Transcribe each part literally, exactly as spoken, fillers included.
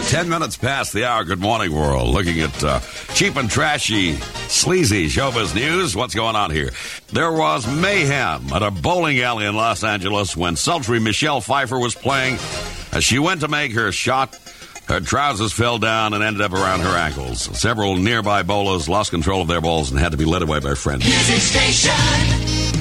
Ten minutes past the hour. Good morning, world. Looking at uh, cheap and trashy, sleazy showbiz news. What's going on here? There was mayhem at a bowling alley in Los Angeles when sultry Michelle Pfeiffer was playing. As she went to make her shot, her trousers fell down and ended up around her ankles. Several nearby bowlers lost control of their balls and had to be led away by friends. Music station,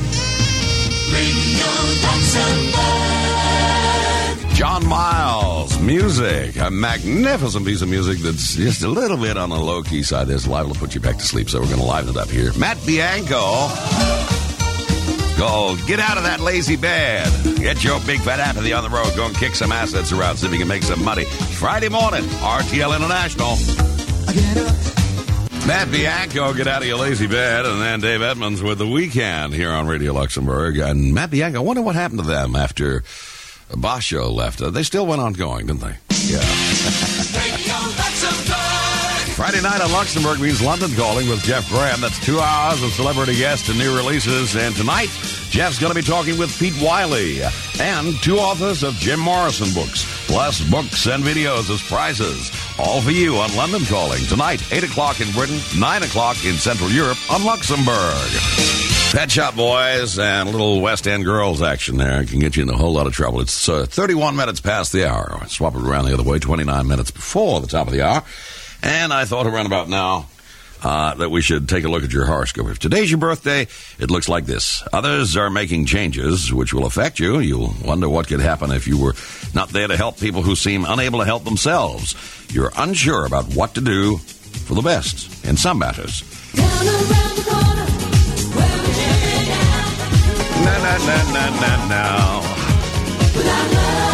Radio Luxembourg. John Miles, music. A magnificent piece of music that's just a little bit on the low-key side. There's liable to put you back to sleep, so we're going to liven it up here. Matt Bianco. Go, get out of that lazy bed. Get your big fat apathy on the road. Go and kick some assets around, see if you can make some money. Friday morning, R T L International. Matt Bianco, get out of your lazy bed. And then Dave Edmonds with The Weekend here on Radio Luxembourg. And Matt Bianco, I wonder what happened to them after Basho left. Uh, they still went on going, didn't they? Yeah. Radio Luxembourg. Friday night on Luxembourg means London Calling with Jeff Graham. That's two hours of celebrity guests and new releases. And tonight, Jeff's going to be talking with Pete Wiley and two authors of Jim Morrison books, plus books and videos as prizes. All for you on London Calling. Tonight, eight o'clock in Britain, nine o'clock in Central Europe on Luxembourg. Pet Shop Boys and little West End Girls action there can get you in a whole lot of trouble. It's uh, thirty-one minutes past the hour. Swap it around the other way, twenty-nine minutes before the top of the hour. And I thought around about now uh, that we should take a look at your horoscope. If today's your birthday, it looks like this. Others are making changes which will affect you. You'll wonder what could happen if you were not there to help people who seem unable to help themselves. You're unsure about what to do for the best in some matters. Down around the corner, where we live now. Na na na na na na. Without love.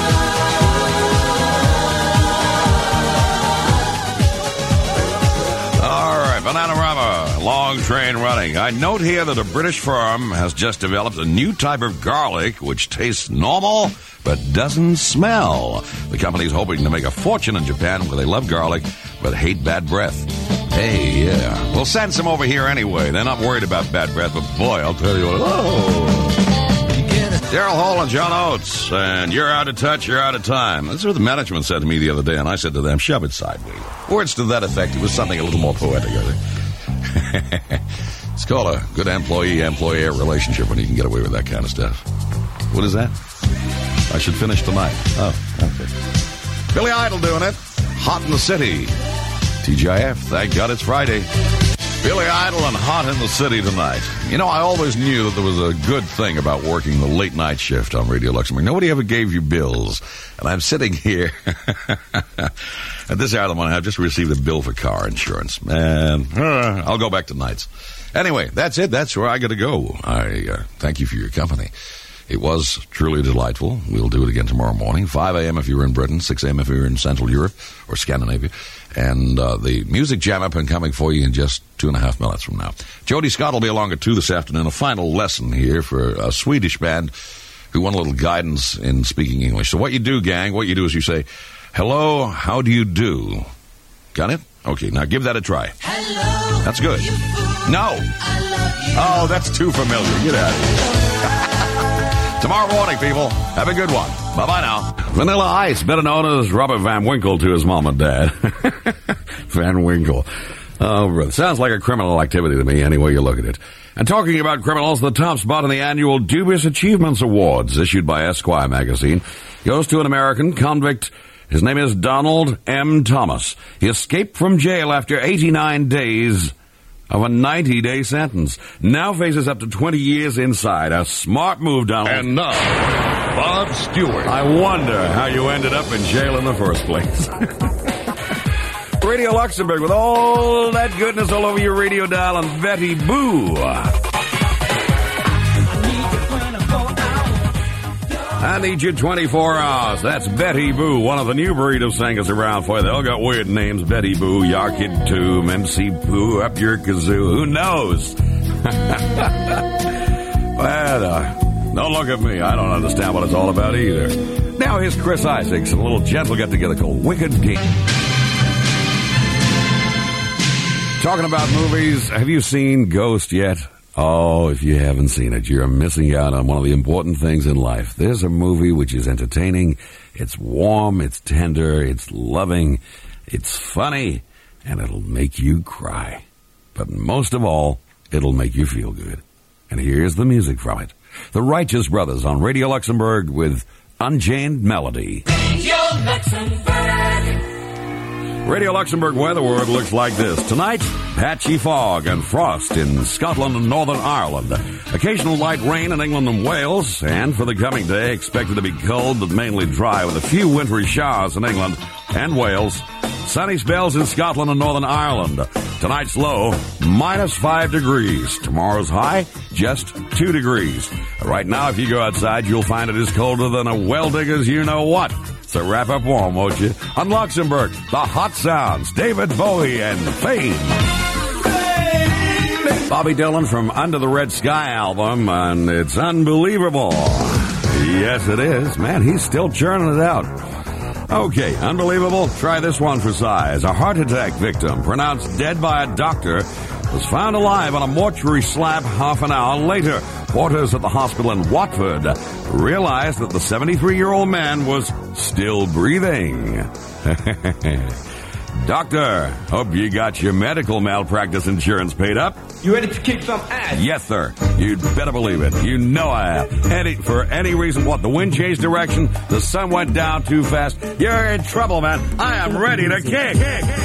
All right, Bananarama, long train running. I note here that a British firm has just developed a new type of garlic which tastes normal but doesn't smell. The company's hoping to make a fortune in Japan where they love garlic but hate bad breath. Hey, yeah. We'll send some over here anyway. They're not worried about bad breath, but boy, I'll tell you what. Oh. Daryl Hall and John Oates, and you're out of touch, you're out of time. That's what the management said to me the other day, and I said to them, shove it sideways. Words to that effect. It was something a little more poetic, I think. It's called a good employee-employee relationship when you can get away with that kind of stuff. What is that? I should finish tonight. Oh, okay. Billy Idol doing it. Hot in the City. T G I F, thank God it's Friday. Billy Idol and Hot in the City tonight. You know, I always knew that there was a good thing about working the late night shift on Radio Luxembourg. Nobody ever gave you bills. And I'm sitting here at this hour of the morning. I've just received a bill for car insurance. Man, uh, I'll go back to nights. Anyway, that's it. That's where I got to go. I uh, thank you for your company. It was truly delightful. We'll do it again tomorrow morning, five a.m. if you're in Britain, six a.m. if you're in Central Europe or Scandinavia. And uh, the Music Jam up and coming for you in just two and a half minutes from now. Jody Scott will be along at two this afternoon. A final lesson here for a Swedish band who want a little guidance in speaking English. So what you do, gang, what you do is you say, hello, how do you do? Got it? Okay, now give that a try. Hello. That's good. No. Oh, that's too familiar. Get out of here. Tomorrow morning, people. Have a good one. Bye-bye now. Vanilla Ice, better known as Robert Van Winkle to his mom and dad. Van Winkle. Oh, brother. Sounds like a criminal activity to me, any way you look at it. And talking about criminals, the top spot in the annual Dubious Achievements Awards, issued by Esquire magazine, goes to an American convict. His name is Donald M. Thomas. He escaped from jail after eighty-nine days of a ninety-day sentence. Now faces up to twenty years inside. A smart move, Donald. And now, Bob Stewart. I wonder how you ended up in jail in the first place. Radio Luxembourg with all that goodness all over your radio dial and Betty Boo. I need you twenty-four hours. That's Betty Boo, one of the new breed of singers around for you. They all got weird names. Betty Boo, Yarkid Tomb, M C Poo, Up Your Kazoo. Who knows? Well, uh, don't look at me. I don't understand what it's all about either. Now here's Chris Isaacs and a little gentle get-together called Wicked Game. Talking about movies, have you seen Ghost yet? Oh, if you haven't seen it, you're missing out on one of the important things in life. There's a movie which is entertaining, it's warm, it's tender, it's loving, it's funny, and it'll make you cry. But most of all, it'll make you feel good. And here's the music from it. The Righteous Brothers on Radio Luxembourg with Unchained Melody. Radio Luxembourg. Radio Luxembourg weather word looks like this. Tonight, patchy fog and frost in Scotland and Northern Ireland. Occasional light rain in England and Wales. And for the coming day, expected to be cold but mainly dry with a few wintry showers in England and Wales. Sunny spells in Scotland and Northern Ireland. Tonight's low, minus five degrees. Tomorrow's high, just two degrees. Right now, if you go outside, you'll find it is colder than a well-digger's you-know-what. So wrap up warm, won't you? On Luxembourg, the Hot Sounds, David Bowie and Fame. Bobby Dylan from Under the Red Sky album, and it's unbelievable. Yes, it is. Man, he's still churning it out. Okay, unbelievable? Try this one for size. A heart attack victim, pronounced dead by a doctor, was found alive on a mortuary slab half an hour later. Porters at the hospital in Watford realized that the seventy-three-year-old man was still breathing. Doctor, hope you got your medical malpractice insurance paid up. You ready to kick some ass? Yes, sir. You'd better believe it. You know I am. Any, for any reason, what, the wind changed direction, the sun went down too fast, you're in trouble, man. I am ready to kick. kick, kick.